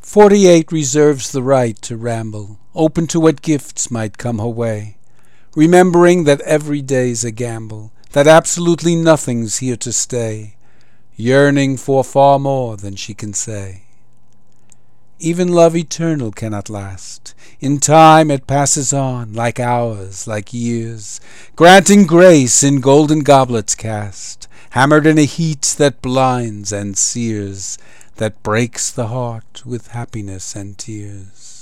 48 reserves the right to ramble, open to what gifts might come her way, remembering that every day's a gamble, that absolutely nothing's here to stay, yearning for far more than she can say. Even love eternal cannot last. In time it passes on, like hours, like years, granting grace in golden goblets cast, hammered in a heat that blinds and sears, that breaks the heart with happiness and tears.